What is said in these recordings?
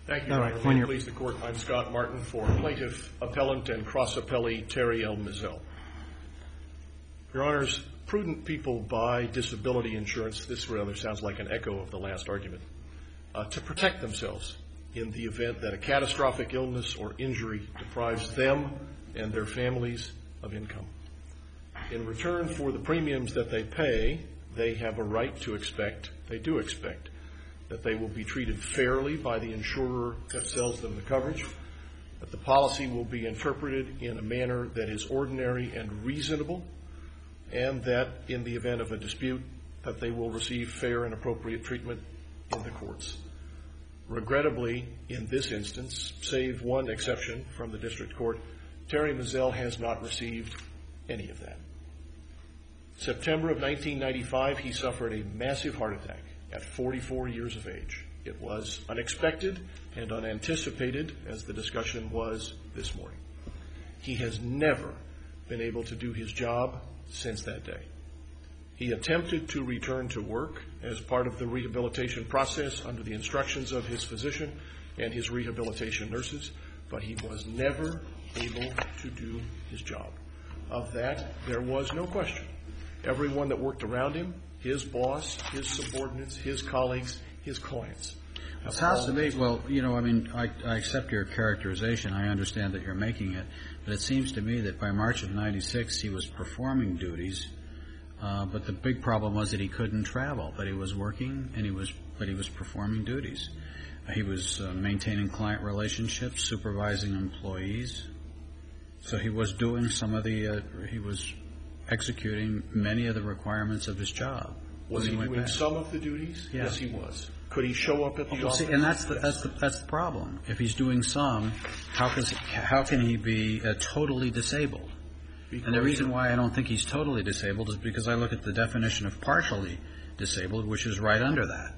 Thank you, Your Honor. May it please the Court, I'm Scott Martin for Plaintiff Appellant and Cross Appellee Terry L. Mizell. Your Honors, prudent people buy disability insurance, this rather sounds like an echo of the last argument, to protect themselves in the event that a catastrophic illness or injury deprives them and their families of income. In return for the premiums that they pay, they have a right to expect, they do expect, that they will be treated fairly by the insurer that sells them the coverage, that the policy will be interpreted in a manner that is ordinary and reasonable, and that in the event of a dispute, that they will receive fair and appropriate treatment in the courts. Regrettably, in this instance, save one exception from the district court, Terry Mizell has not received any of that. September of 1995, he suffered a massive heart attack at 44 years of age. It was unexpected and unanticipated, as the discussion was this morning. He has never been able to do his job since that day. He attempted to return to work as part of the rehabilitation process under the instructions of his physician and his rehabilitation nurses, but he was never able to do his job. Of that, there was no question. Everyone that worked around him, his boss, his subordinates, his colleagues, his clients. It sounds to me, well, you know, I mean, I accept your characterization. I understand that you're making it. But it seems to me that by March of 96, he was performing duties, but the big problem was that he couldn't travel. But he was working, and he was performing duties. He was maintaining client relationships, supervising employees. So he was doing some of the, he was executing many of the requirements of his job. Was he doing some of the duties? Yeah. Yes, he was. Could he show up at the office? See, and that's the problem. If he's doing some, how can he be totally disabled? And the reason why I don't think he's totally disabled is because I look at the definition of partially disabled, which is right under that.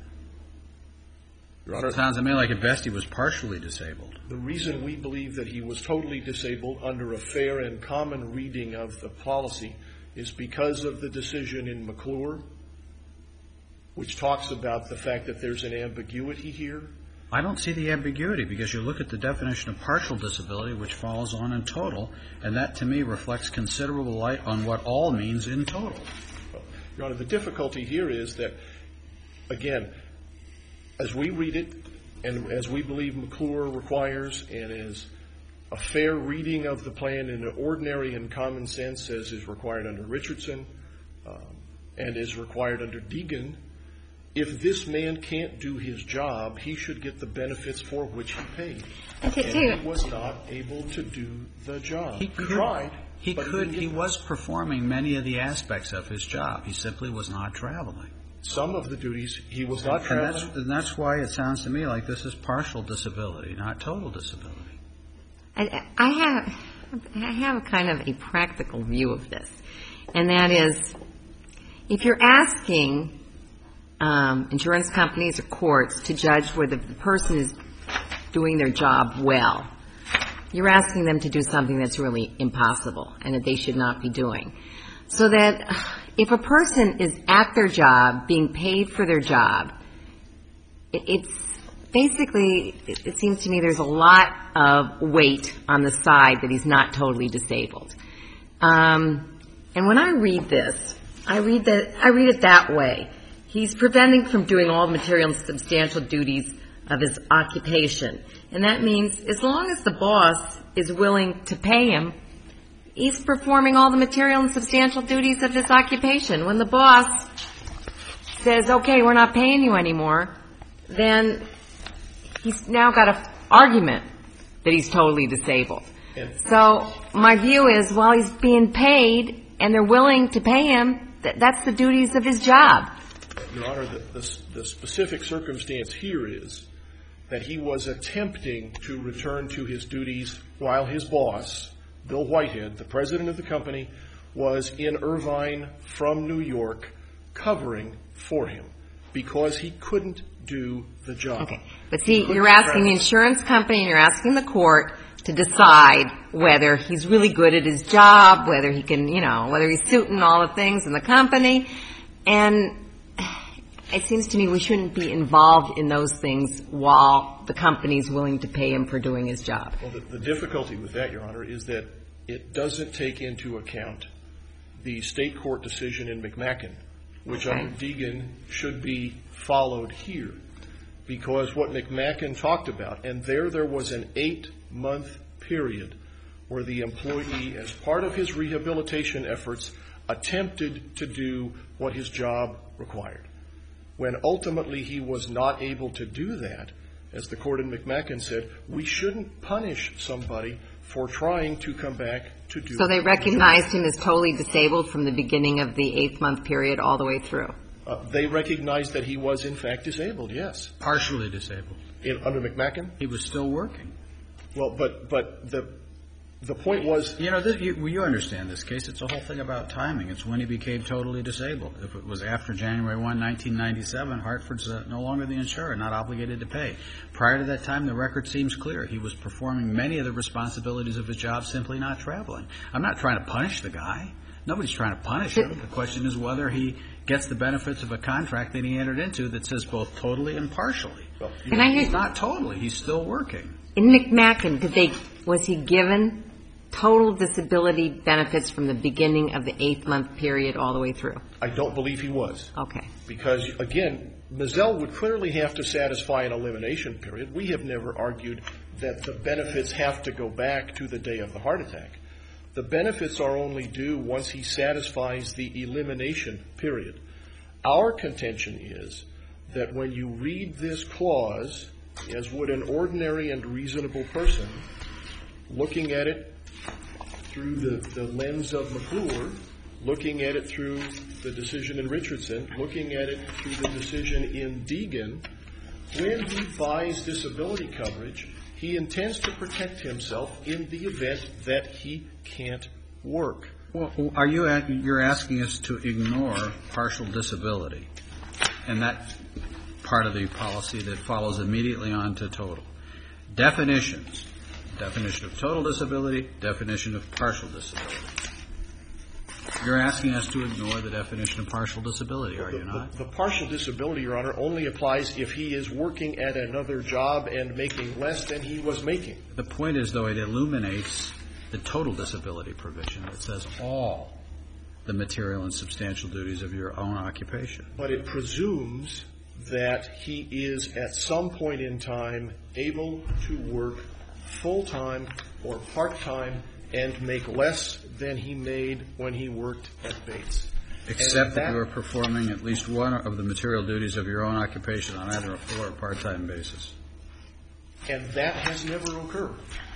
Your Honor, it sounds to me like at best he was partially disabled. The reason we believe that he was totally disabled under a fair and common reading of the policy is because of the decision in McClure, which talks about the fact that there's an ambiguity here. I don't see the ambiguity because you look at the definition of partial disability, which follows on in total, and that to me reflects considerable light on what all means in total. Well, Your Honor, the difficulty here is that, again, as we read it and as we believe McClure requires and as a fair reading of the plan in an ordinary and common sense as is required under Richardson and is required under Deegan, if this man can't do his job, he should get the benefits for which he paid. Okay, and he was not able to do the job. He tried. He was performing many of the aspects of his job. He simply was not traveling. Some of the duties he was not traveling. And that's why it sounds to me like this is partial disability, not total disability. I have a kind of a practical view of this, and that is, if you're asking insurance companies or courts to judge whether the person is doing their job well, you're asking them to do something that's really impossible and that they should not be doing. So that if a person is at their job, being paid for their job, it's basically, it seems to me there's a lot of weight on the side that he's not totally disabled. And when I read this, I read it that way. He's preventing from doing all the material and substantial duties of his occupation. And that means as long as the boss is willing to pay him, he's performing all the material and substantial duties of his occupation. When the boss says, okay, we're not paying you anymore, then he's now got an argument that he's totally disabled. So my view is, while he's being paid and they're willing to pay him, that's the duties of his job. Your Honor, the specific circumstance here is that he was attempting to return to his duties while his boss, Bill Whitehead, the president of the company, was in Irvine from New York covering for him because he couldn't do the job. Okay. But see, you're asking the insurance company and you're asking the court to decide whether he's really good at his job, whether he can, whether he's suiting all the things in the company. And it seems to me we shouldn't be involved in those things while the company's willing to pay him for doing his job. Well, the difficulty with that, Your Honor, is that it doesn't take into account the state court decision in McMacken, which under Deegan should be followed here. Because what McMacken talked about, and there was an 8-month period where the employee, as part of his rehabilitation efforts, attempted to do what his job required. When ultimately he was not able to do that, as the court in McMacken said, we shouldn't punish somebody for trying to come back to do. So they recognized him as totally disabled from the beginning of the 8-month period all the way through? They recognized that he was, in fact, disabled, yes. Partially disabled. Under McMacken? He was still working. Well, but the point was... You know, you understand this case. It's a whole thing about timing. It's when he became totally disabled. If it was after January 1, 1997, Hartford's no longer the insurer, not obligated to pay. Prior to that time, the record seems clear. He was performing many of the responsibilities of his job, simply not traveling. I'm not trying to punish the guy. Nobody's trying to punish him. The question is whether he gets the benefits of a contract that he entered into that says both totally and partially. He's not totally. He's still working. In McMacken, was he given total disability benefits from the beginning of the 8-month period all the way through? I don't believe he was. Okay. Because, again, Mizell would clearly have to satisfy an elimination period. We have never argued that the benefits have to go back to the day of the heart attack. The benefits are only due once he satisfies the elimination period. Our contention is that when you read this clause, as would an ordinary and reasonable person, looking at it through the lens of McClure, looking at it through the decision in Richardson, looking at it through the decision in Deegan, when he buys disability coverage, he intends to protect himself in the event that he can't work. Well, you're asking us to ignore partial disability, and that part of the policy that follows immediately on to total. Definitions. Definition of total disability, definition of partial disability. You're asking us to ignore the definition of partial disability, are you not? The partial disability, Your Honor, only applies if he is working at another job and making less than he was making. The point is, though, it illuminates the total disability provision that says all the material and substantial duties of your own occupation. But it presumes that he is at some point in time able to work full-time or part-time and make less than he made when he worked at Bates. Except that you are performing at least one of the material duties of your own occupation on either a full or part-time basis. And that has never occurred.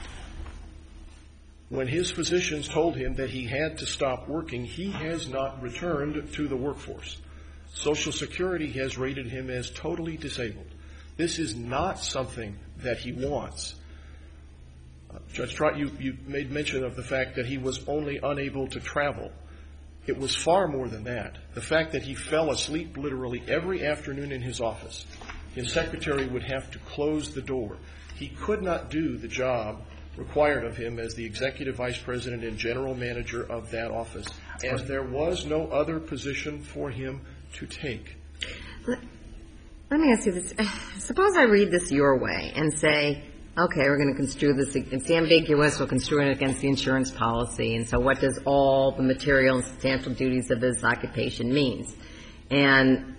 When his physicians told him that he had to stop working, he has not returned to the workforce. Social Security has rated him as totally disabled. This is not something that he wants. Judge Trott, you made mention of the fact that he was only unable to travel. It was far more than that. The fact that he fell asleep literally every afternoon in his office. His secretary would have to close the door. He could not do the job required of him as the executive vice president and general manager of that office. And there was no other position for him to take. Let me ask you this. Suppose I read this your way and say, okay, we're going to construe this. It's ambiguous. We'll construe it against the insurance policy. And so what does all the material and substantial duties of his occupation means? And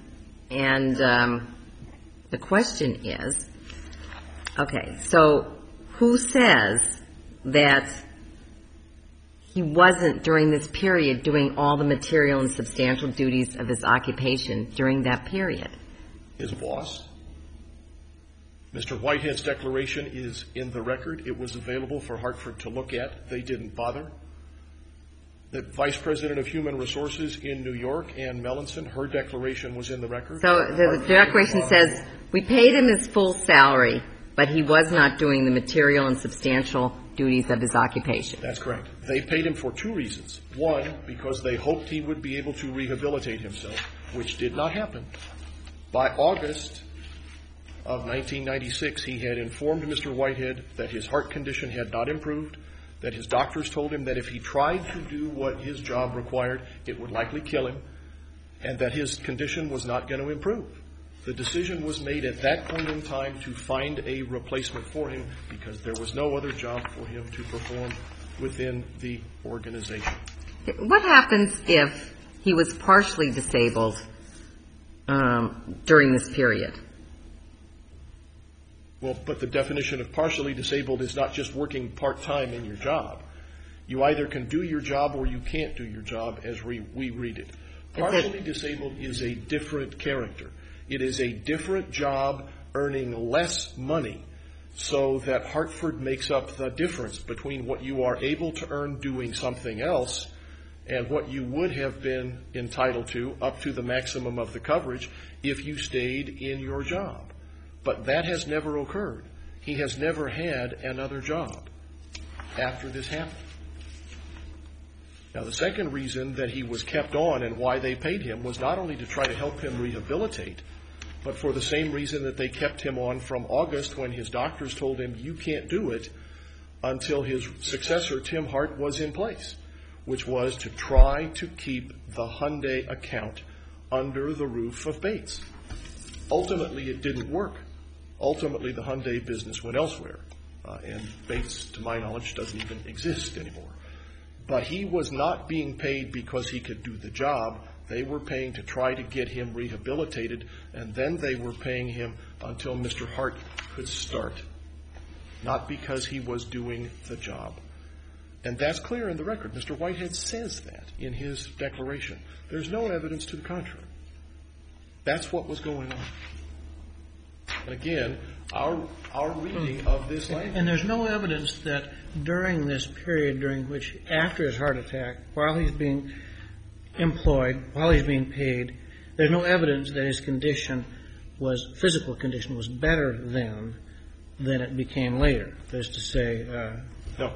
the question is, okay, so who says that he wasn't during this period doing all the material and substantial duties of his occupation during that period? His boss. Mr. Whitehead's declaration is in the record. It was available for Hartford to look at. They didn't bother. The vice president of human resources in New York, Ann Mellinson, her declaration was in the record. So the declaration says, we paid him his full salary, but he was not doing the material and substantial duties of his occupation. That's correct. They paid him for two reasons. One, because they hoped he would be able to rehabilitate himself, which did not happen. By August of 1996, he had informed Mr. Whitehead that his heart condition had not improved, that his doctors told him that if he tried to do what his job required, it would likely kill him, and that his condition was not going to improve. The decision was made at that point in time to find a replacement for him because there was no other job for him to perform within the organization. What happens if he was partially disabled during this period? Well, but the definition of partially disabled is not just working part-time in your job. You either can do your job or you can't do your job as we read it. Partially disabled is a different character. It is a different job earning less money so that Hartford makes up the difference between what you are able to earn doing something else and what you would have been entitled to up to the maximum of the coverage if you stayed in your job. But that has never occurred. He has never had another job after this happened. Now, the second reason that he was kept on and why they paid him was not only to try to help him rehabilitate, but for the same reason that they kept him on from August when his doctors told him you can't do it until his successor, Tim Hart, was in place, which was to try to keep the Hyundai account under the roof of Bates. Ultimately, it didn't work. Ultimately, the Hyundai business went elsewhere, and Bates, to my knowledge, doesn't even exist anymore. But he was not being paid because he could do the job. They were paying to try to get him rehabilitated, and then they were paying him until Mr. Hart could start, not because he was doing the job. And that's clear in the record. Mr. Whitehead says that in his declaration. There's no evidence to the contrary. That's what was going on. And again, our reading of this language. And there's no evidence that during this period during which, after his heart attack, while he's being employed, while he's being paid, there's no evidence that his physical condition was better than it became later. That is to say, No.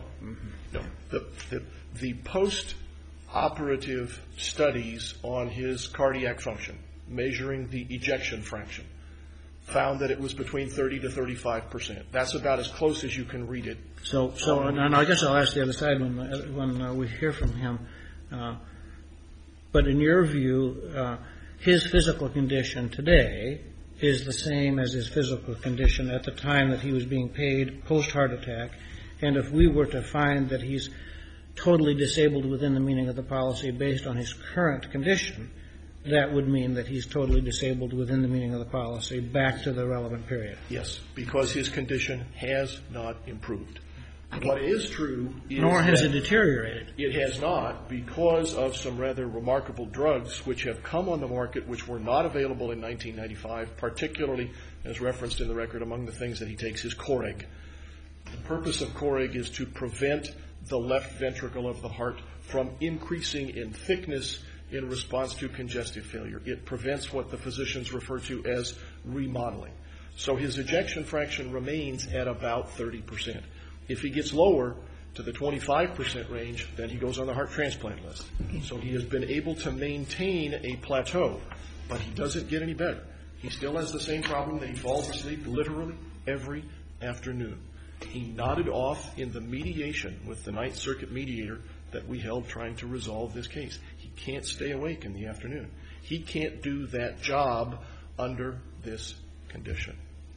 The post-operative studies on his cardiac function, measuring the ejection fraction, found that it was between 30 to 35%. That's about as close as you can read it. So, and I guess I'll ask the other side when we hear from him. But in your view, his physical condition today is the same as his physical condition at the time that he was being paid post-heart attack. And if we were to find that he's totally disabled within the meaning of the policy based on his current condition, that would mean that he's totally disabled within the meaning of the policy back to the relevant period. Yes, because his condition has not improved. What is true is nor has it deteriorated. It has not, because of some rather remarkable drugs which have come on the market which were not available in 1995, particularly, as referenced in the record, among the things that he takes is Coreg. The purpose of Coreg is to prevent the left ventricle of the heart from increasing in thickness in response to congestive failure. It prevents what the physicians refer to as remodeling. So his ejection fraction remains at about 30%. If he gets lower to the 25% range, then he goes on the heart transplant list. So he has been able to maintain a plateau, but he doesn't get any better. He still has the same problem that he falls asleep literally every afternoon. He nodded off in the mediation with the Ninth Circuit mediator that we held trying to resolve this case. He can't stay awake in the afternoon. He can't do that job under this condition.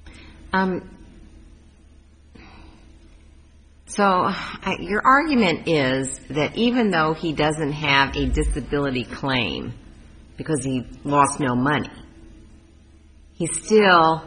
So your argument is that even though he doesn't have a disability claim because he lost no money, he still,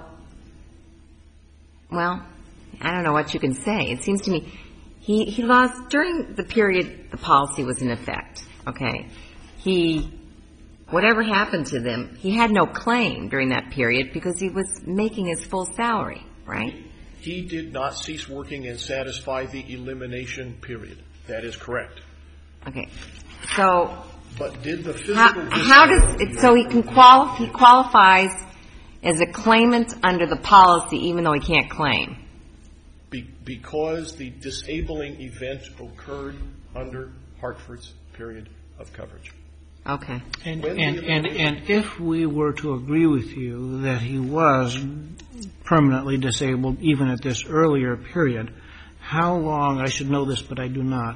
well, I don't know what you can say. It seems to me he lost during the period the policy was in effect, okay? Whatever happened to them, he had no claim during that period because he was making his full salary, right? He did not cease working and satisfy the elimination period. That is correct. Okay. So but did the physical how does it, so he qualifies as a claimant under the policy even though he can't claim? Because the disabling event occurred under Hartford's period of coverage. Okay. And if we were to agree with you that he was permanently disabled even at this earlier period, how long, I should know this but I do not,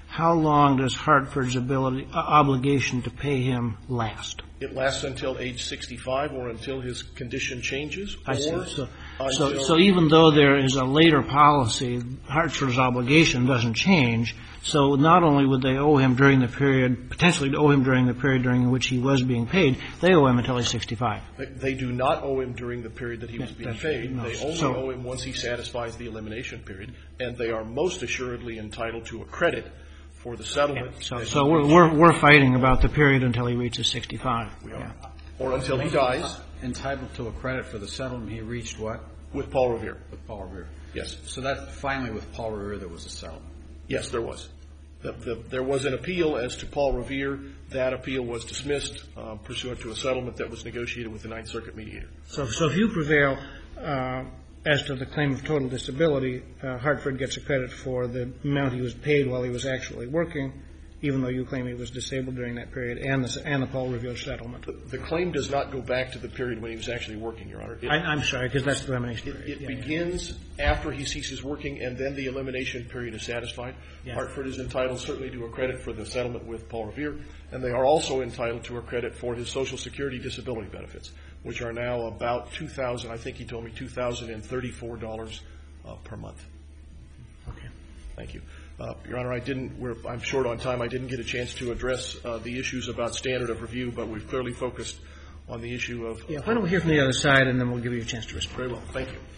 how long does Hartford's obligation to pay him last? It lasts until age 65 or until his condition changes. I see. So even though there is a later policy, Hartford's obligation doesn't change. So not only would they owe him during the period, potentially owe him during the period during which he was being paid, they owe him until he's 65. They do not owe him during the period that he was being paid. No. They only owe him once he satisfies the elimination period, and they are most assuredly entitled to a credit for the settlement. So we're fighting about the period until he reaches 65. We are. Or until he dies. Entitled to a credit for the settlement he reached what? With Paul Revere. With Paul Revere. Yes. So that finally with Paul Revere there was a settlement. Yes, there was. There was an appeal as to Paul Revere. That appeal was dismissed pursuant to a settlement that was negotiated with the Ninth Circuit mediator. So if you prevail as to the claim of total disability, Hartford gets a credit for the amount he was paid while he was actually working, even though you claim he was disabled during that period, and the Paul Revere settlement. The claim does not go back to the period when he was actually working, Your Honor. I'm sorry, because that's the elimination period. It begins after he ceases working, and then the elimination period is satisfied. Yeah. Hartford is entitled certainly to a credit for the settlement with Paul Revere, and they are also entitled to a credit for his Social Security disability benefits, which are now about $2,000, I think he told me $2,034 per month. Okay. Thank you. Your Honor, I'm short on time. I didn't get a chance to address the issues about standard of review, but we've clearly focused on the issue of... Yeah, why don't we hear from the other side, and then we'll give you a chance to respond. Very well. Thank you.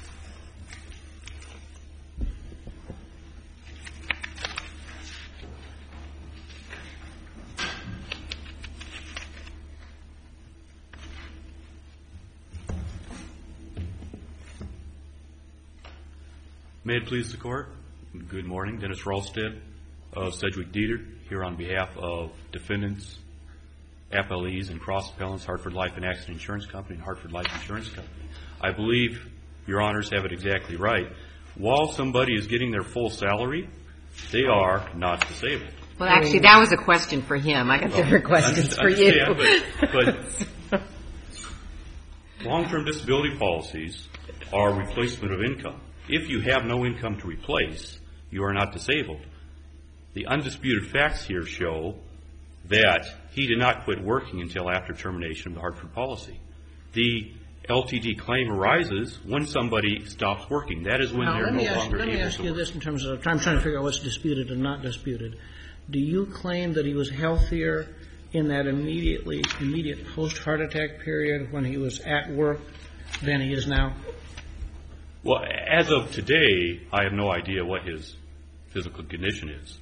May it please the Court. Good morning. Dennis Ralstead of Sedgwick Dieter, here on behalf of defendants, appellees, and cross-appellants, Hartford Life and Accident Insurance Company and Hartford Life Insurance Company. I believe Your Honors have it exactly right. While somebody is getting their full salary, they are not disabled. Well, actually, that was a question for him. I got different questions for you. But long-term disability policies are replacement of income. If you have no income to replace, you are not disabled. The undisputed facts here show that he did not quit working until after termination of the Hartford policy. The LTD claim arises when somebody stops working. That is when they're no longer able to work. Let me ask you this in terms of, I'm trying to figure out what's disputed and not disputed. Do you claim that he was healthier in that immediate post-heart attack period when he was at work than he is now? Well, as of today, I have no idea what his physical condition is.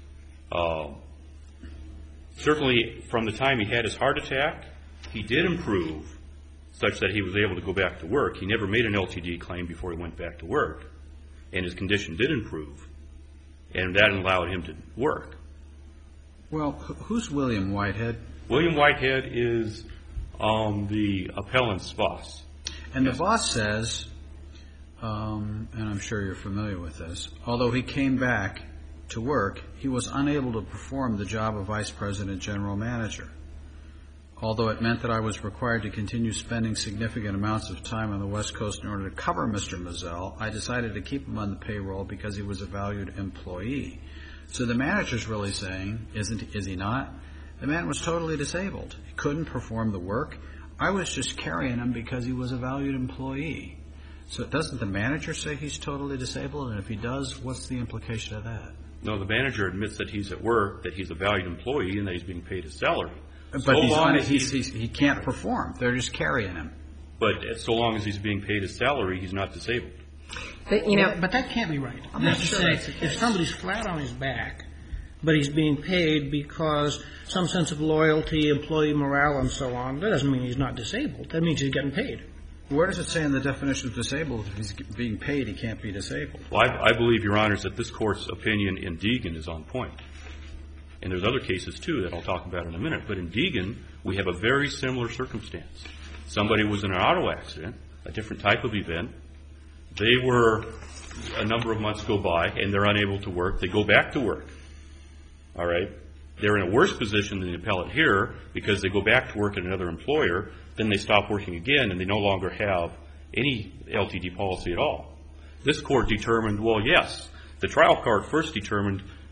Certainly, from the time he had his heart attack, he did improve such that he was able to go back to work. He never made an LTD claim before he went back to work, and his condition did improve, and that allowed him to work. Well, who's William Whitehead? William Whitehead is the appellant's boss. And the boss says, and I'm sure you're familiar with this, although he came back to work, he was unable to perform the job of Vice President General Manager. Although it meant that I was required to continue spending significant amounts of time on the West Coast in order to cover Mr. Mazzell, I decided to keep him on the payroll because he was a valued employee. So the manager's really saying, is he not? The man was totally disabled. He couldn't perform the work. I was just carrying him because he was a valued employee. So doesn't the manager say he's totally disabled? And if he does, what's the implication of that? No, the manager admits that he's at work, that he's a valued employee, and that he's being paid his salary. But he can't perform. They're just carrying him. But so long as he's being paid his salary, he's not disabled. But that can't be right. I'm not sure. If somebody's flat on his back, but he's being paid because some sense of loyalty, employee morale, and so on, that doesn't mean he's not disabled. That means he's getting paid. Where does it say in the definition of disabled, if he's being paid, he can't be disabled? Well, I believe, Your Honors, that this Court's opinion in Deegan is on point. And there's other cases, too, that I'll talk about in a minute. But in Deegan, we have a very similar circumstance. Somebody was in an auto accident, a different type of event. They were, a number of months go by, and they're unable to work. They go back to work. All right? They're in a worse position than the appellate here because they go back to work at another employer, then they stop working again, and they no longer have any LTD policy at all. This Court determined, well, yes, the trial court first determined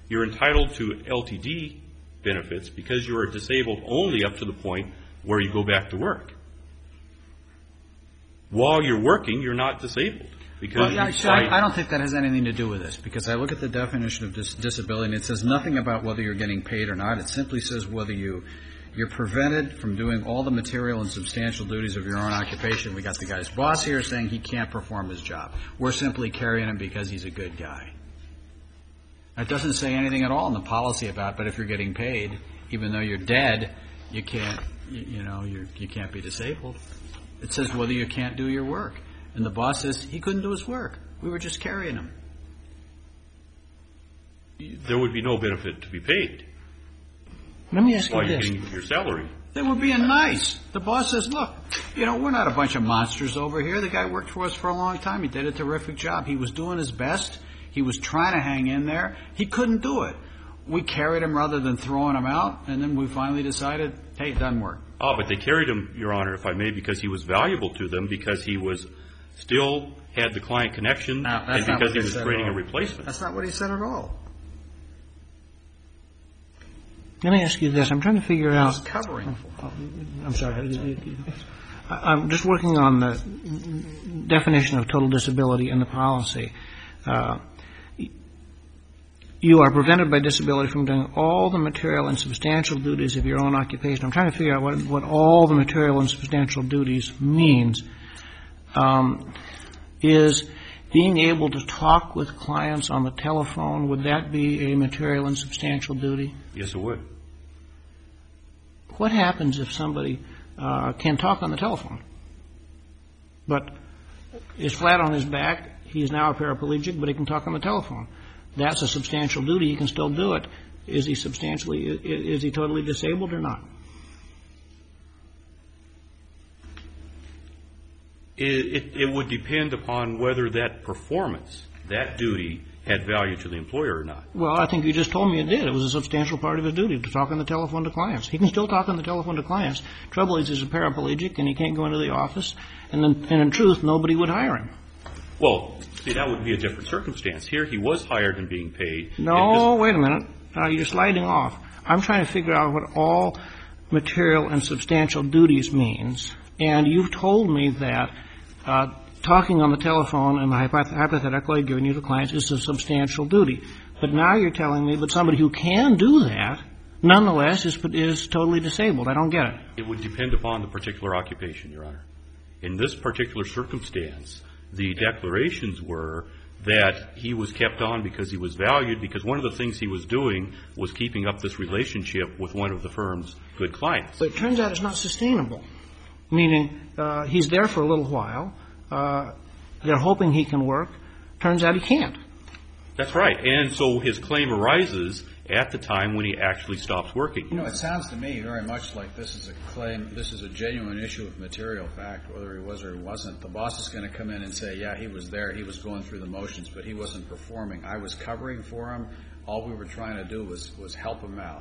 You're entitled to LTD benefits because you are disabled only up to the point where you go back to work. While you're working, you're not disabled. Because I don't think that has anything to do with this, because I look at the definition of disability and it says nothing about whether you're getting paid or not. It simply says whether you're prevented from doing all the material and substantial duties of your own occupation. We got the guy's boss here saying he can't perform his job. We're simply carrying him because he's a good guy. It doesn't say anything at all in the policy about, but if you're getting paid, even though you're dead, you can't, you can't be disabled. It says whether you can't do your work. And the boss says he couldn't do his work. We were just carrying him. There would be no benefit to be paid. Let me ask you while you're this. getting your salary. They were being nice. The boss says, look, we're not a bunch of monsters over here. The guy worked for us for a long time. He did a terrific job. He was doing his best. He was trying to hang in there. He couldn't do it. We carried him rather than throwing him out, and then we finally decided, hey, it doesn't work. Oh, but they carried him, Your Honor, if I may, because he was valuable to them, because he was still had the client connection, and because he was creating a replacement. That's not what he said at all. Let me ask you this. I'm trying to figure out. He's covering. I'm sorry. I'm just working on the definition of total disability in the policy. You are prevented by disability from doing all the material and substantial duties of your own occupation. I'm trying to figure out what all the material and substantial duties means. Is being able to talk with clients on the telephone, would that be a material and substantial duty? Yes, it would. What happens if somebody can talk on the telephone, but is flat on his back? He's now a paraplegic, but he can talk on the telephone. That's a substantial duty. He can still do it. Is he totally disabled or not? It would depend upon whether that performance, that duty, had value to the employer or not. Well, I think you just told me it did. It was a substantial part of his duty to talk on the telephone to clients. He can still talk on the telephone to clients. Trouble is, he's a paraplegic and he can't go into the office. And in truth, nobody would hire him. Well, see, that would be a different circumstance. Here, he was hired and being paid. No, wait a minute. You're sliding off. I'm trying to figure out what all material and substantial duties means. And you've told me that talking on the telephone and the hypothetical I've given you to clients is a substantial duty. But now you're telling me that somebody who can do that, nonetheless, is totally disabled. I don't get it. It would depend upon the particular occupation, Your Honor. In this particular circumstance, the declarations were that he was kept on because he was valued, because one of the things he was doing was keeping up this relationship with one of the firm's good clients. But it turns out it's not sustainable, meaning he's there for a little while. They're hoping he can work. Turns out he can't. That's right. And so his claim arises at the time when he actually stops working. It sounds to me very much like this is a claim, this is a genuine issue of material fact, whether he was or he wasn't. The boss is going to come in and say, yeah, he was there, he was going through the motions, but he wasn't performing. I was covering for him. All we were trying to do was help him out.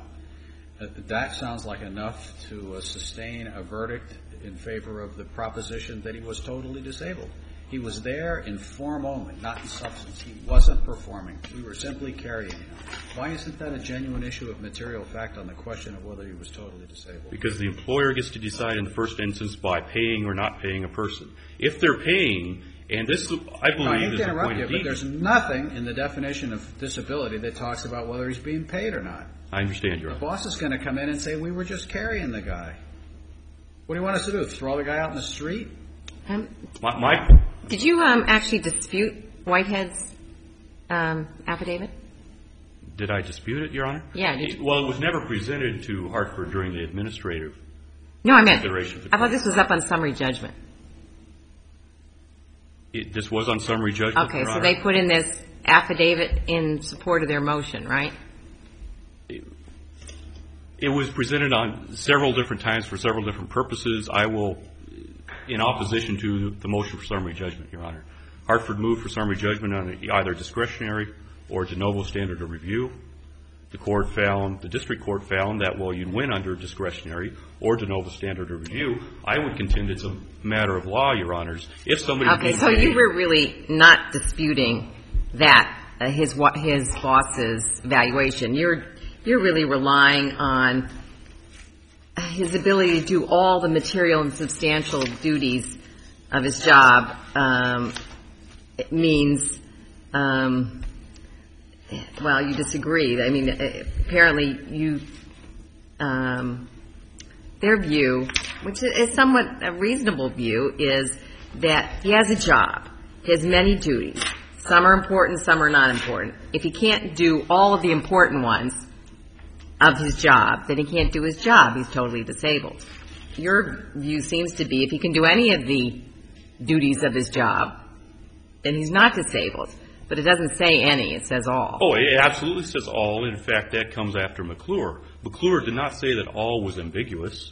That sounds like enough to sustain a verdict in favor of the proposition that he was totally disabled. He was there in form only, not in substance. He wasn't performing. We were simply carrying him. Why isn't that a genuine issue of material fact on the question of whether he was totally disabled? Because the employer gets to decide in the first instance by paying or not paying a person. If they're paying, and this, I believe, is the point of but there's nothing in the definition of disability that talks about whether he's being paid or not. I understand, Your Honor. The boss is going to come in and say, we were just carrying the guy. What do you want us to do, throw the guy out in the street? Did you actually dispute Whitehead's affidavit? Did I dispute it, Your Honor? Yeah. Well, it was never presented to Hartford during the administrative. No, I meant, consideration. I thought this was up on summary judgment. This was on summary judgment, Okay, Your so Honor. they put in this affidavit in support of their motion, right? It was presented on several different times for several different purposes. I will, in opposition to the motion for summary judgment, Your Honor. Hartford moved for summary judgment on either discretionary or de novo standard of review. The district court found that while you'd win under discretionary or de novo standard of review, I would contend it's a matter of law, Your Honors. If somebody Okay, so you were really not disputing that his boss's evaluation. You're really relying on his ability to do all the material and substantial duties of his job. It means, well, you disagree. I mean, apparently you, their view, which is somewhat a reasonable view, is that he has a job. He has many duties. Some are important, some are not important. If he can't do all of the important ones of his job, then he can't do his job. He's totally disabled. Your view seems to be if he can do any of the duties of his job, then he's not disabled. But it doesn't say any, it says all. Oh, it absolutely says all. In fact, that comes after McClure. McClure did not say that all was ambiguous.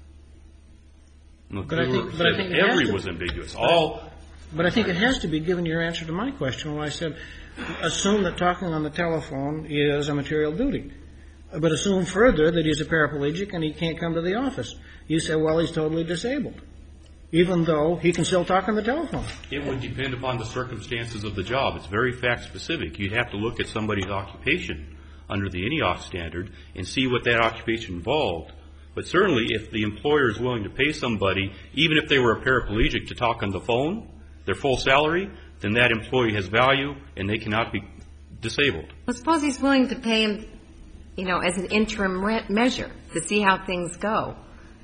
McClure said every was ambiguous. All. But I think it has to be, given your answer to my question, when I said, assume that talking on the telephone is a material duty. But assume further that he's a paraplegic and he can't come to the office. You say, well, he's totally disabled, even though he can still talk on the telephone. It would depend upon the circumstances of the job. It's very fact-specific. You'd have to look at somebody's occupation under the ENEOC standard and see what that occupation involved. But certainly, if the employer is willing to pay somebody, even if they were a paraplegic, to talk on the phone, their full salary, then that employee has value and they cannot be disabled. Well, suppose he's willing to pay him, you know, as an interim measure to see how things go.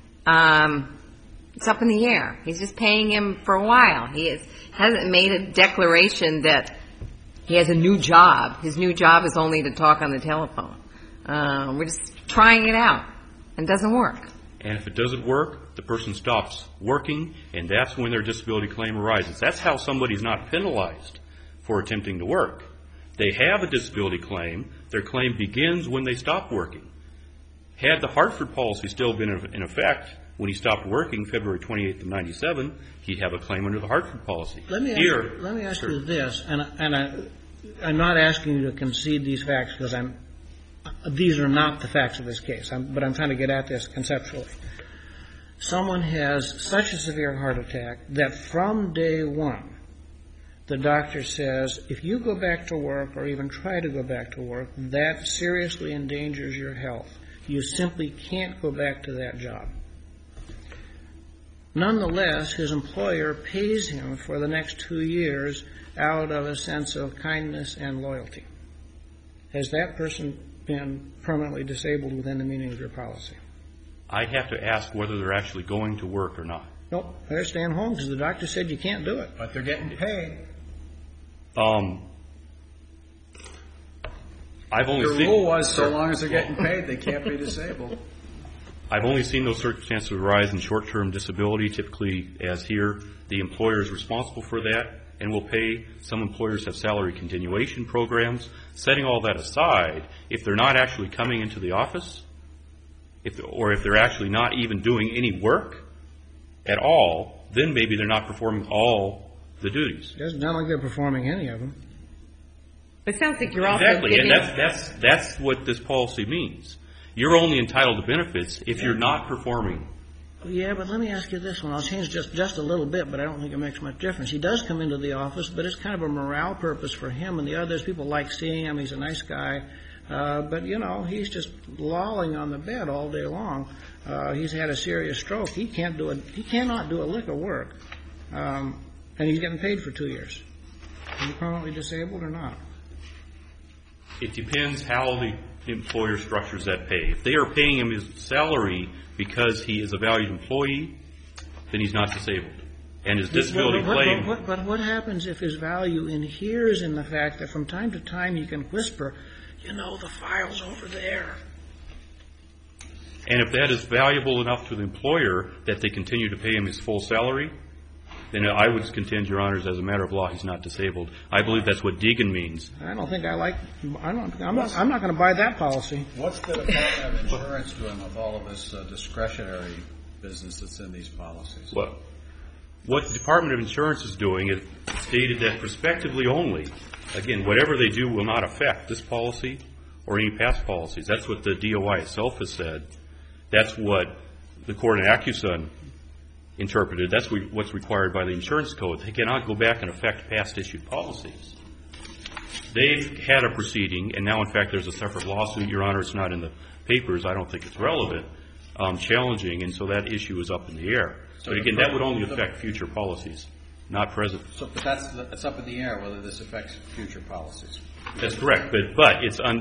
It's up in the air. He's just paying him for a while. He hasn't made a declaration that he has a new job. His new job is only to talk on the telephone. We're just trying it out, and it doesn't work. And if it doesn't work, the person stops working, and that's when their disability claim arises. That's how somebody's not penalized for attempting to work. They have a disability claim. Their claim begins when they stop working. Had the Hartford policy still been in effect when he stopped working February 28th of 97, he'd have a claim under the Hartford policy. Let me ask you this, and I'm not asking you to concede these facts because these are not the facts of this case, but I'm trying to get at this conceptually. Someone has such a severe heart attack that from day one, the doctor says, if you go back to work or even try to go back to work, that seriously endangers your health. You simply can't go back to that job. Nonetheless, his employer pays him for the next 2 years out of a sense of kindness and loyalty. Has that person been permanently disabled within the meaning of your policy? I'd have to ask whether they're actually going to work or not. Nope, they're staying home because the doctor said you can't do it. But they're getting paid. I've only The rule was so long as they're getting paid, they can't be disabled. I've only seen those circumstances arise in short-term disability. Typically, as here, the employer is responsible for that and will pay. Some employers have salary continuation programs. Setting all that aside, if they're not actually coming into the office, or if they're actually not even doing any work at all, then maybe they're not performing all the duties. It doesn't sound like they're performing any of them. It sounds like you're also Exactly, giving... and that's what this policy means. You're only entitled to benefits if you're not performing. Yeah, but let me ask you this one. I'll change just a little bit, but I don't think it makes much difference. He does come into the office, but it's kind of a morale purpose for him and the others. People like seeing him. He's a nice guy. But, you know, he's just lolling on the bed all day long. He's had a serious stroke. He cannot do a lick of work. And he's getting paid for 2 years. Is he permanently disabled or not? It depends how the employer structures that pay. If they are paying him his salary because he is a valued employee, then he's not disabled. And his disability claim... But what happens if his value inheres in the fact that from time to time he can whisper, you know, the file's over there? And if that is valuable enough to the employer that they continue to pay him his full salary, then I would contend, Your Honors, as a matter of law, he's not disabled. I believe that's what Deegan means. I'm not going to buy that policy. What's the Department of Insurance doing with all of this discretionary business that's in these policies? Well, what the Department of Insurance is doing is stated that prospectively only, again, whatever they do will not affect this policy or any past policies. That's what the DOI itself has said. That's what the court in Acusun interpreted. That's what's required by the insurance code. They cannot go back and affect past issued policies. they've had a proceeding, and now, in fact, there's a separate lawsuit. Your Honor, it's not in the papers. I don't think it's relevant, challenging, and so that issue is up in the air. But again, that would only affect future policies, not present. So, but that's up in the air whether this affects future policies. That's correct, but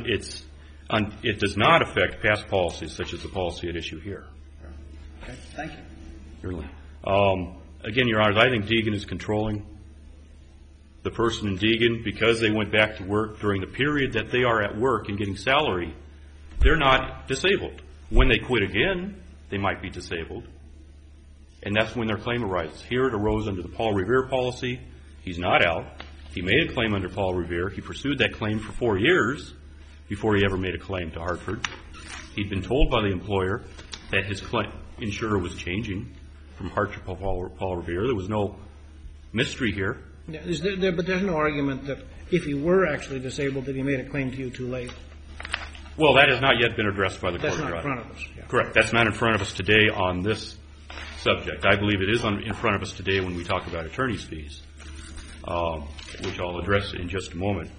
it does not affect past policies, such as the policy at issue here. Okay, thank you. Really. Again, Your Honors, I think Deegan is controlling the person in Deegan because they went back to work during the period that they are at work and getting salary. They're not disabled. When they quit again, they might be disabled, and that's when their claim arises. Here it arose under the Paul Revere policy. He's not out. He made a claim under Paul Revere. He pursued that claim for 4 years before he ever made a claim to Hartford. He'd been told by the employer that his insurer was changing from Hartford to Paul Revere. There was no mystery here. Yeah, but there's no argument that if he were actually disabled that he made a claim to you too late. Well, that has not yet been addressed by the court. That's not in front of us. Yeah. Correct. That's not in front of us today on this subject. I believe it is in front of us today when we talk about attorney's fees, which I'll address in just a moment.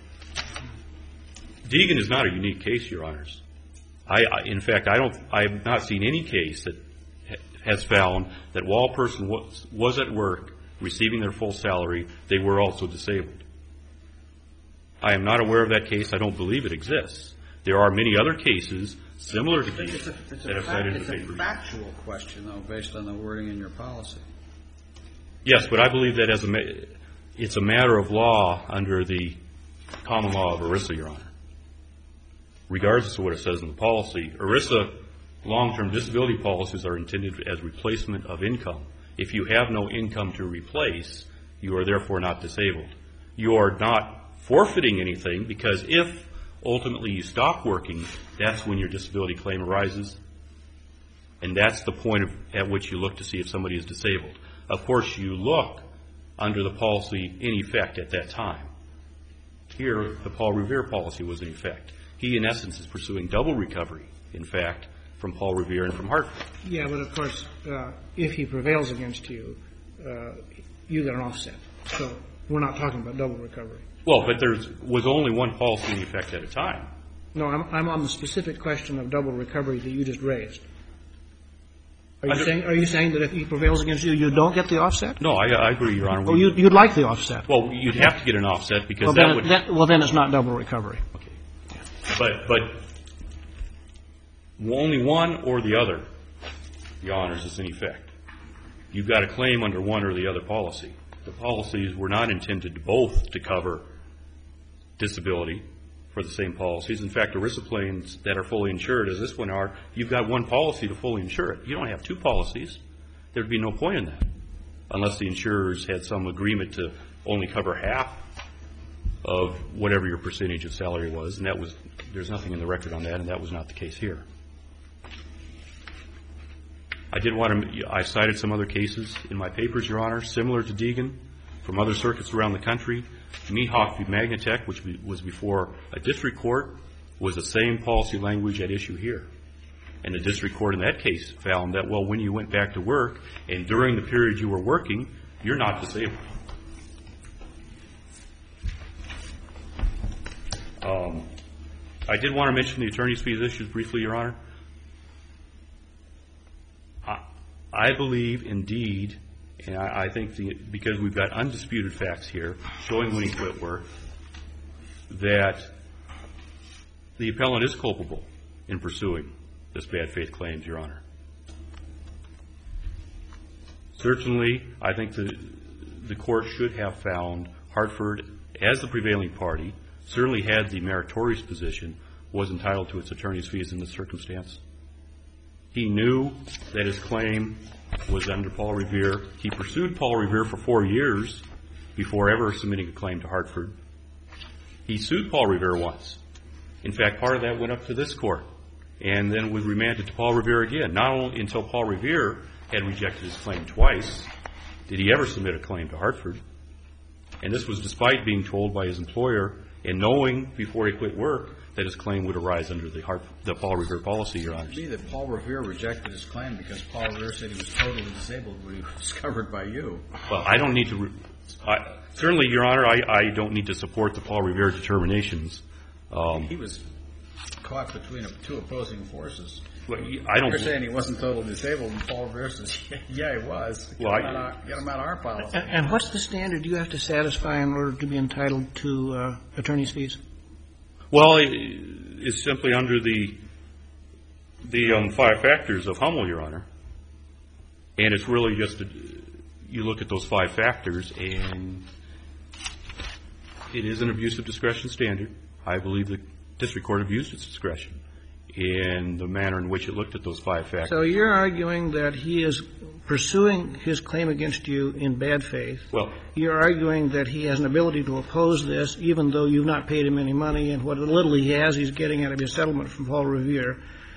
Deegan is not a unique case, Your Honors. In fact, I have not seen any case that has found that while a person was at work receiving their full salary, they were also disabled. I am not aware of that case. I don't believe it exists. There are many other cases similar to these that have cited in the paper. It's a factual question, though, based on the wording in your policy. Yes, but I believe that it's a matter of law under the common law of ERISA, Your Honor. Regardless of what it says in the policy, ERISA long-term disability policies are intended as replacement of income. If you have no income to replace, you are therefore not disabled. You are not forfeiting anything because if ultimately you stop working, that's when your disability claim arises, and that's the point at which you look to see if somebody is disabled. Of course, you look under the policy in effect at that time. Here, the Paul Revere policy was in effect. He, in essence, is pursuing double recovery, in fact, from Paul Revere and from Hartford. Yeah, but of course, if he prevails against you, you get an offset. So we're not talking about double recovery. Well, but there was only one policy in effect at a time. No, I'm on the specific question of double recovery that you just raised. Are you saying that if he prevails against you, you don't get the offset? No, I agree, Your Honor. Oh, you'd like the offset. Well, you'd have to get an offset because well, then it's not double recovery. Okay. But only one or the other, Your Honors, is in effect. You've got a claim under one or the other policy. The policies were not intended to cover disability for the same policies. In fact, ERISA claims that are fully insured, as this one are, you've got one policy to fully insure it. You don't have two policies. There'd be no point in that unless the insurers had some agreement to only cover half of whatever your percentage of salary was, and there's nothing in the record on that, and that was not the case here. I cited some other cases in my papers, Your Honor, similar to Deegan from other circuits around the country. Mehawk v. Magnatech, which was before a district court, was the same policy language at issue here. And the district court in that case found that, well, when you went back to work and during the period you were working, you're not disabled. I did want to mention the attorney's fees issues briefly, Your Honor. I believe, indeed, and I think because we've got undisputed facts here showing when he quit work, that the appellant is culpable in pursuing this bad faith claims, Your Honor. Certainly, I think the court should have found Hartford, as the prevailing party, certainly had the meritorious position, was entitled to its attorney's fees in this circumstance. He knew that his claim was under Paul Revere. He pursued Paul Revere for 4 years before ever submitting a claim to Hartford. He sued Paul Revere once. In fact, part of that went up to this court and then was remanded to Paul Revere again. Not only until Paul Revere had rejected his claim twice did he ever submit a claim to Hartford. And this was despite being told by his employer and knowing before he quit work that his claim would arise under the Paul Revere policy, Your Honor. It seems to me that Paul Revere rejected his claim because Paul Revere said he was totally disabled when he was covered by you. Well, I don't need to Certainly, Your Honor, I don't need to support the Paul Revere determinations. He was caught between two opposing forces. Well, You're saying he wasn't totally disabled, and Paul Revere says, yeah, he was. Get him out of our policy. And what's the standard you have to satisfy in order to be entitled to attorney's fees? Well, it's simply under the 5 factors of Hummel, Your Honor. And it's really just you look at those 5 factors, and it is an abuse of discretion standard. I believe the district court abused its discretion in the manner in which it looked at those 5 factors. So you're arguing that he is pursuing his claim against you in bad faith. Well, you're arguing that he has an ability to oppose this, even though you've not paid him any money, and what little he has, he's getting out of his settlement from Paul Revere.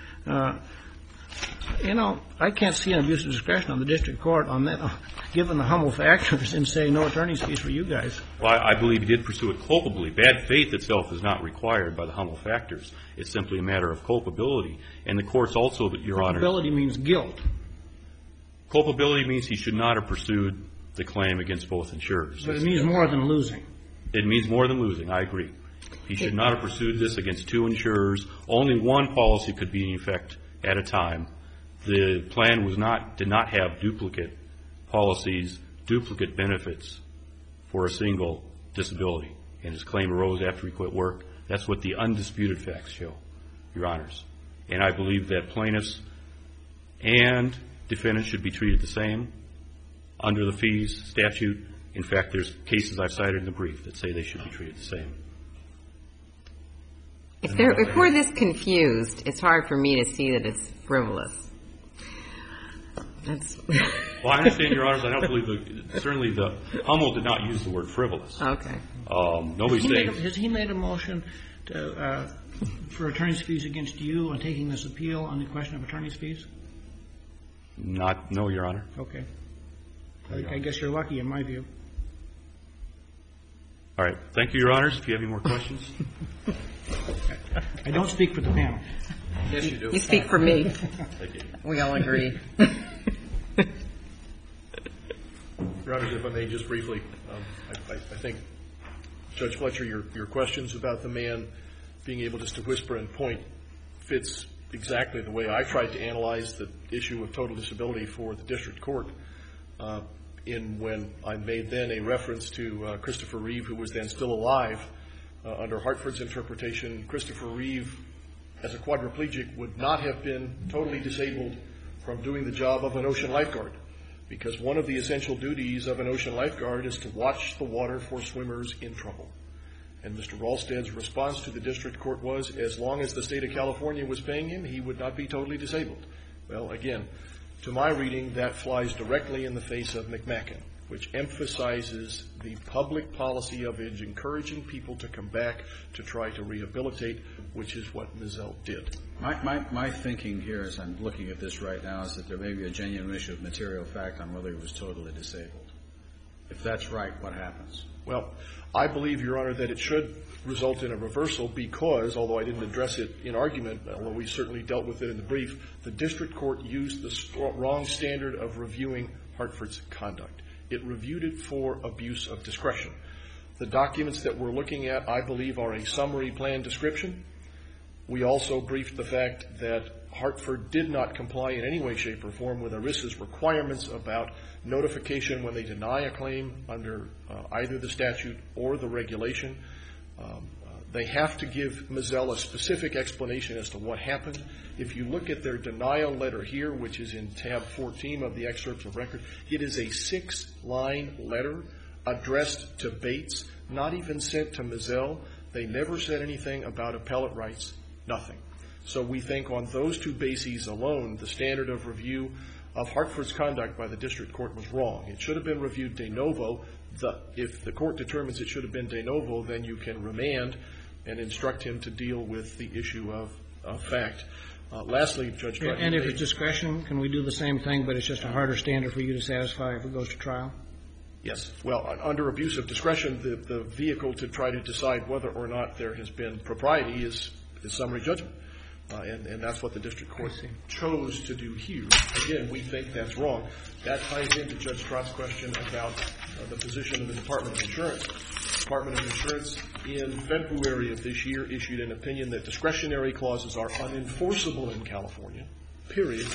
I can't see an abuse of discretion on the district court on that, given the Hummel factors, and say no attorney's fees for you guys. Well, I believe he did pursue it culpably. Bad faith itself is not required by the Hummel factors. It's simply a matter of culpability. And the courts also, Your Honor. Culpability means guilt. Culpability means he should not have pursued the claim against both insurers. But it means more than losing. It means more than losing. I agree. He should not have pursued this against 2 insurers. Only one policy could be in effect at a time. The plan did not have duplicate policies, duplicate benefits for a single disability. And his claim arose after he quit work. That's what the undisputed facts show, Your Honors. And I believe that plaintiffs and defendants should be treated the same under the fees statute. In fact, there's cases I've cited in the brief that say they should be treated the same. If we're this confused, it's hard for me to see that it's frivolous. Well, I understand, Your Honors. I don't believe certainly the Hummel did not use the word frivolous. Okay. Nobody's saying. Has he made a motion for attorney's fees against you on taking this appeal on the question of attorney's fees? No, Your Honor. Okay. I guess you're lucky in my view. All right. Thank you, Your Honors. If you have any more questions. I don't speak for the panel. Yes, you do. You speak for me. Thank you. We all agree. Your Honors, if I may just briefly, I think, Judge Fletcher, your questions about the man being able just to whisper and point fits exactly the way I tried to analyze the issue of total disability for the district court when I made then a reference to Christopher Reeve, who was then still alive. Under Hartford's interpretation, Christopher Reeve, as a quadriplegic, would not have been totally disabled from doing the job of an ocean lifeguard, because one of the essential duties of an ocean lifeguard is to watch the water for swimmers in trouble. And Mr. Ralstad's response to the district court was, as long as the state of California was paying him, he would not be totally disabled. Well, again, to my reading, that flies directly in the face of McMacken, which emphasizes the public policy of encouraging people to come back to try to rehabilitate, which is what Mizell did. My thinking here, as I'm looking at this right now, is that there may be a genuine issue of material fact on whether he was totally disabled. If that's right, what happens? Well, I believe, Your Honor, that it should result in a reversal because, although I didn't address it in argument, although we certainly dealt with it in the brief, the district court used the wrong standard of reviewing Hartford's conduct. It reviewed it for abuse of discretion. The documents that we're looking at, I believe, are a summary plan description. We also briefed the fact that Hartford did not comply in any way, shape, or form with ERISA's requirements about notification when they deny a claim under either the statute or the regulation. They have to give Mizell a specific explanation as to what happened. If you look at their denial letter here, which is in tab 14 of the excerpts of record, it is a 6-line letter addressed to Bates, not even sent to Mizell. They never said anything about appellate rights, nothing. So we think on those 2 bases alone, the standard of review of Hartford's conduct by the district court was wrong. It should have been reviewed de novo. If the court determines it should have been de novo, then you can remand and instruct him to deal with the issue of fact. Lastly, Judge Drutton. And if it's discretion, can we do the same thing, but it's just a harder standard for you to satisfy if it goes to trial? Yes. Well, under abuse of discretion, the vehicle to try to decide whether or not there has been propriety is summary judgment. And that's what the district court chose to do here. Again, we think that's wrong. That ties into Judge Trott's question about the position of the Department of Insurance. The Department of Insurance in February of this year issued an opinion that discretionary clauses are unenforceable in California, period,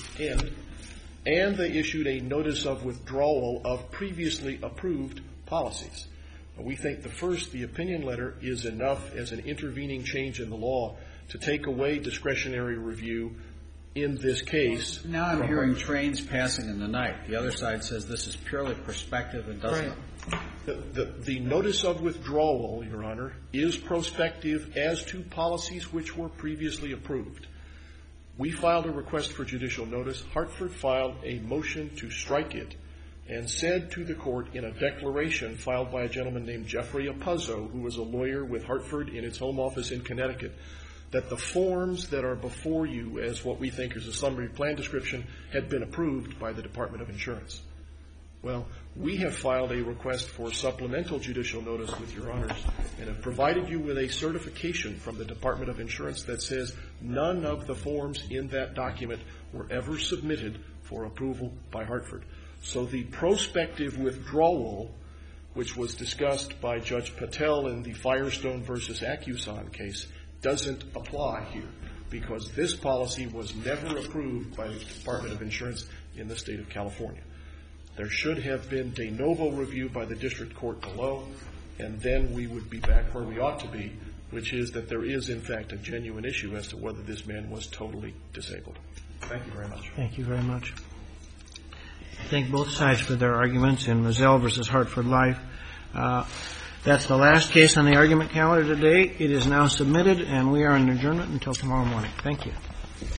and they issued a notice of withdrawal of previously approved policies. We think the opinion letter is enough as an intervening change in the law to take away discretionary review in this case. Now I'm hearing trains passing in the night. The other side says this is purely prospective and doesn't. The notice of withdrawal, Your Honor, is prospective as to policies which were previously approved. We filed a request for judicial notice. Hartford filed a motion to strike it and said to the court in a declaration filed by a gentleman named Jeffrey Apuzzo, who was a lawyer with Hartford in its home office in Connecticut, that the forms that are before you as what we think is a summary plan description had been approved by the Department of Insurance. Well, we have filed a request for supplemental judicial notice with Your Honors and have provided you with a certification from the Department of Insurance that says none of the forms in that document were ever submitted for approval by Hartford. So the prospective withdrawal, which was discussed by Judge Patel in the Firestone versus Accuson case, doesn't apply here because this policy was never approved by the Department of Insurance in the state of California. There should have been de novo review by the district court below, and then we would be back where we ought to be, which is that there is, in fact, a genuine issue as to whether this man was totally disabled. Thank you very much. Thank you very much. I thank both sides for their arguments in Mizell versus Hartford Life. That's the last case on the argument calendar today. It is now submitted, and we are in adjournment until tomorrow morning. Thank you.